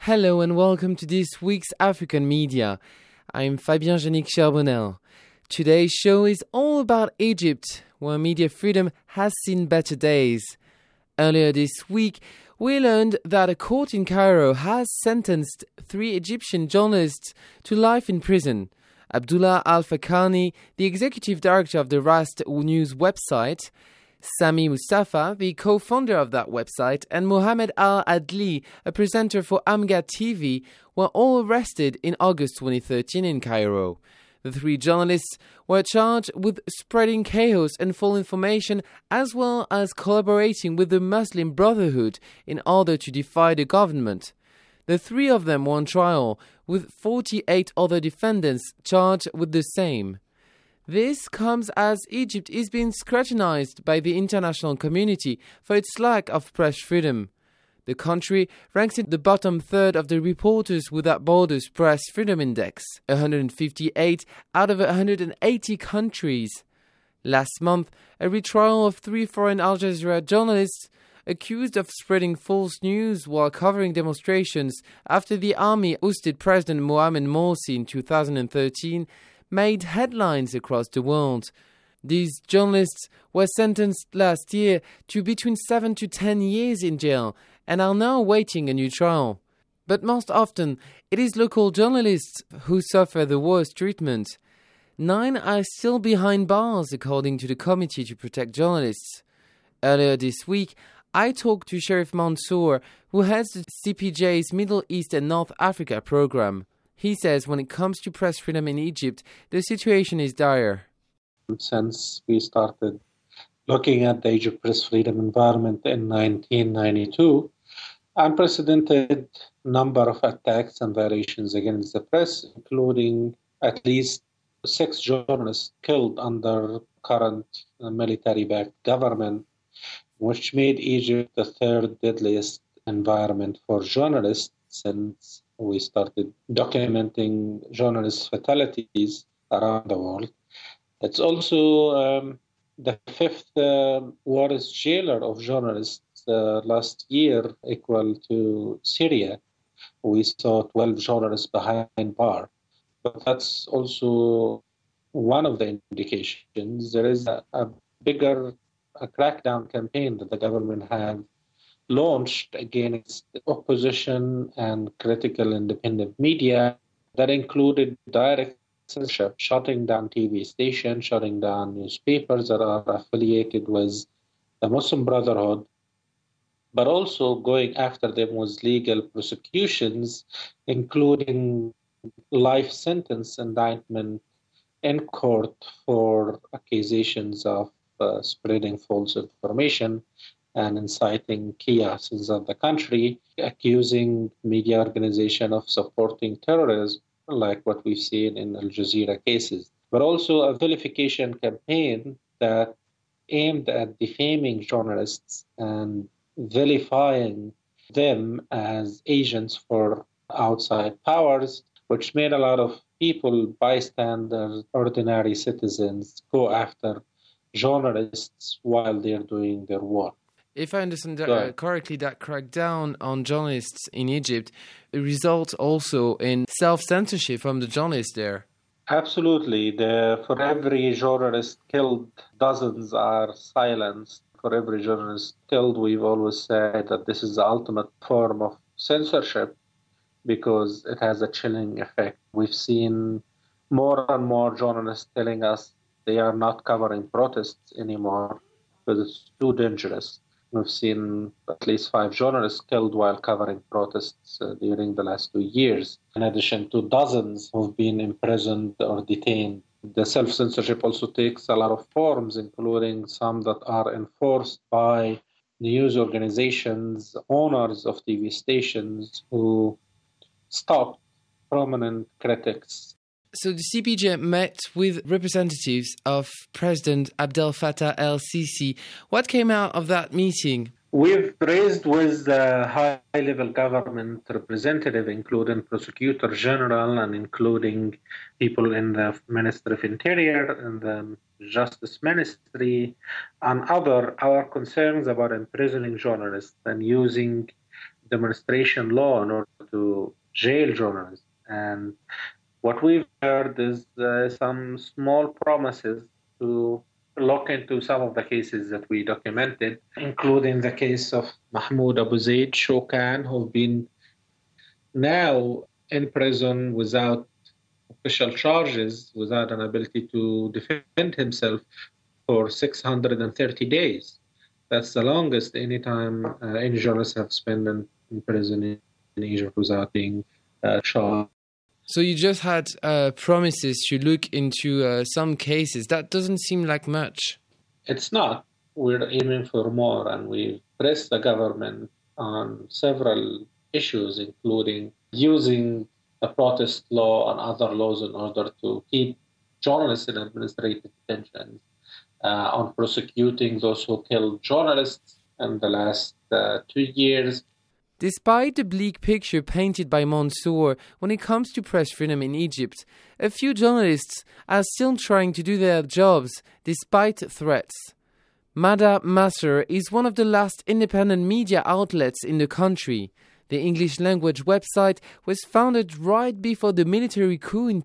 Hello and welcome to this week's African Media. I'm Fabien Janik Charbonnel. Today's show is all about Egypt, where media freedom has seen better days. Earlier this week, we learned that a court in Cairo has sentenced 3 Egyptian journalists to life in prison. Abdullah Al-Fakani, the executive director of the Rast News website, Sami Mustafa, the co-founder of that website, and Mohamed Al-Adli, a presenter for Amgad TV, were all arrested in August 2013 in Cairo. The 3 journalists were charged with spreading chaos and false information, as well as collaborating with the Muslim Brotherhood in order to defy the government. The 3 of them were on trial, with 48 other defendants charged with the same. This comes as Egypt is being scrutinized by the international community for its lack of press freedom. The country ranks in the bottom third of the Reporters Without Borders Press Freedom Index, 158 out of 180 countries. Last month, a retrial of 3 foreign Al Jazeera journalists accused of spreading false news while covering demonstrations after the army ousted President Mohamed Morsi in 2013 made headlines across the world. These journalists were sentenced last year to between 7 to 10 years in jail and are now awaiting a new trial. But most often, it is local journalists who suffer the worst treatment. 9 are still behind bars, according to the Committee to Protect Journalists. Earlier this week, I talked to Sheriff Mansour, who heads the CPJ's Middle East and North Africa program. He says when it comes to press freedom in Egypt, the situation is dire. Since we started looking at the Egypt press freedom environment in 1992, unprecedented number of attacks and violations against the press, including at least 6 journalists killed under current military-backed government, which made Egypt the 3rd deadliest environment for journalists since we started documenting journalist fatalities around the world. It's also the 5th worst jailer of journalists last year, equal to Syria. We saw 12 journalists behind bar. But that's also one of the indications. There is a bigger crackdown campaign that the government had launched against opposition and critical independent media that included direct censorship, shutting down TV stations, shutting down newspapers that are affiliated with the Muslim Brotherhood, but also going after them with legal prosecutions, including life sentence indictment in court for accusations of spreading false information and inciting chaos in the country, accusing media organization of supporting terrorism, like what we've seen in Al Jazeera cases. But also a vilification campaign that aimed at defaming journalists and vilifying them as agents for outside powers, which made a lot of people, bystanders, ordinary citizens, go after journalists while they're doing their work. If I understand correctly, that crackdown on journalists in Egypt results also in self-censorship from the journalists there. Absolutely. For every journalist killed, dozens are silenced. For every journalist killed, we've always said that this is the ultimate form of censorship because it has a chilling effect. We've seen more and more journalists telling us they are not covering protests anymore because it's too dangerous. We've seen at least 5 journalists killed while covering protests during the last 2 years, in addition to dozens who've been imprisoned or detained. The self-censorship also takes a lot of forms, including some that are enforced by news organizations, owners of TV stations who stop prominent critics. So the CPJ met with representatives of President Abdel Fattah el-Sisi. What came out of that meeting? We've raised with the high-level government representative, including Prosecutor General and including people in the Ministry of Interior and the Justice Ministry and our concerns about imprisoning journalists and using demonstration law in order to jail journalists. And what we've heard is some small promises to look into some of the cases that we documented, including the case of Mahmoud Abu Zaid Shokan, who've been now in prison without official charges, without an ability to defend himself for 630 days. That's the longest any time any journalists have spent in prison in Egypt without being charged. So you just had promises to look into some cases. That doesn't seem like much. It's not. We're aiming for more, and we've pressed the government on several issues, including using the protest law and other laws in order to keep journalists in administrative detention, on prosecuting those who killed journalists in the last 2 years. Despite the bleak picture painted by Mansour when it comes to press freedom in Egypt, a few journalists are still trying to do their jobs despite threats. Mada Masr is one of the last independent media outlets in the country. The English-language website was founded right before the military coup in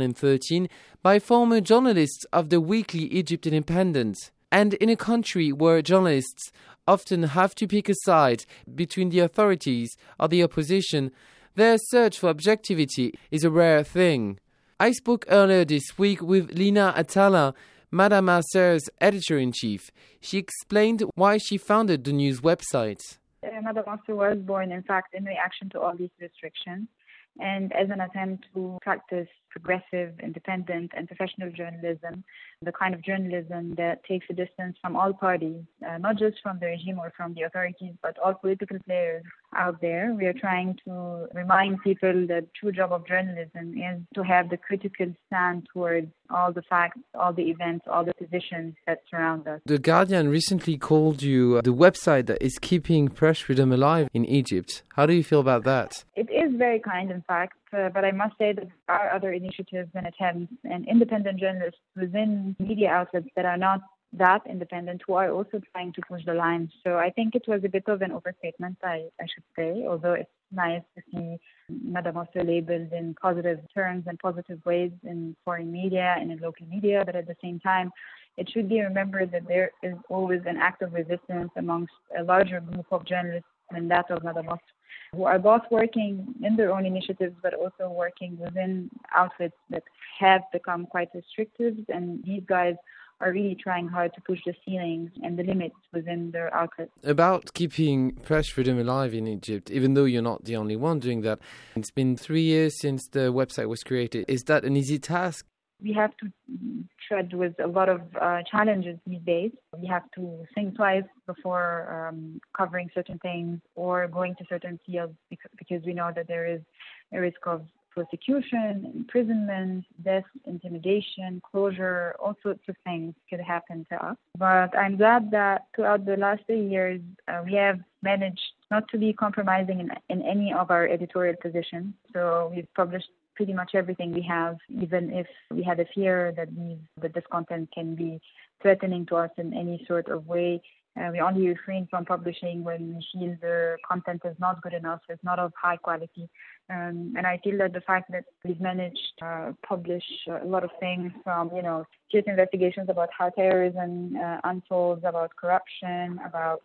2013 by former journalists of the weekly Egypt Independent. And in a country where journalists often have to pick a side between the authorities or the opposition, their search for objectivity is a rare thing. I spoke earlier this week with Lina Atala, Mada Masr's editor-in-chief. She explained why she founded the news website. Mada Masr was born, in fact, in reaction to all these restrictions and as an attempt to practice progressive, independent, and professional journalism, the kind of journalism that takes a distance from all parties, not just from the regime or from the authorities, but all political players out there. We are trying to remind people that the true job of journalism is to have the critical stand towards all the facts, all the events, all the positions that surround us. The Guardian recently called you the website that is keeping press freedom alive in Egypt. How do you feel about that? It is very kind, in fact, but I must say that there are other initiatives and attempts and independent journalists within media outlets that are not that independent who are also trying to push the lines. So I think it was a bit of an overstatement, I should say, although it's nice to see Mada Masr labeled in positive terms and positive ways in foreign media and in local media, but at the same time, it should be remembered that there is always an act of resistance amongst a larger group of journalists than that of Mada Masr, who are both working in their own initiatives but also working within outlets that have become quite restrictive, and these guys are really trying hard to push the ceilings and the limits within their outlets. About keeping press freedom alive in Egypt, even though you're not the only one doing that, it's been 3 years since the website was created. Is that an easy task? We have to tread with a lot of challenges these days. We have to think twice before covering certain things or going to certain fields because we know that there is a risk of prosecution, imprisonment, death, intimidation, closure, all sorts of things could happen to us. But I'm glad that throughout the last 3 years, we have managed not to be compromising in any of our editorial positions. So we've published pretty much everything we have, even if we had a fear that this content can be threatening to us in any sort of way. We only refrain from publishing when we feel the content is not good enough, it's not of high quality. And I feel that the fact that we've managed to publish a lot of things from, serious investigations about how terrorism unfolds, about corruption, about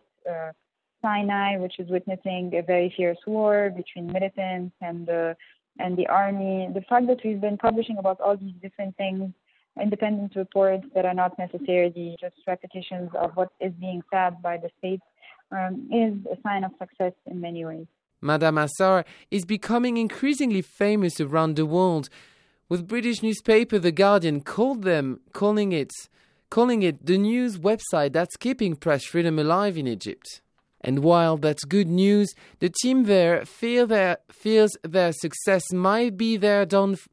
Sinai, which is witnessing a very fierce war between militants and the army. The fact that we've been publishing about all these different things, independent reports that are not necessarily just repetitions of what is being said by the state, is a sign of success in many ways. Mada Masr is becoming increasingly famous around the world, with British newspaper The Guardian calling it the news website that's keeping press freedom alive in Egypt. And while that's good news, the team there fears their success might be their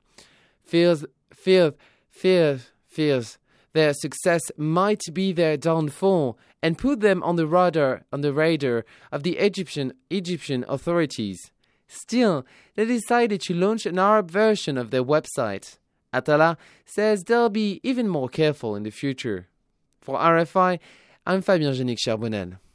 their success might be their downfall and put them on the radar of the Egyptian authorities. Still, they decided to launch an Arab version of their website. Atala says they'll be even more careful in the future. For RFI, I'm Fabien Génic Charbonnel.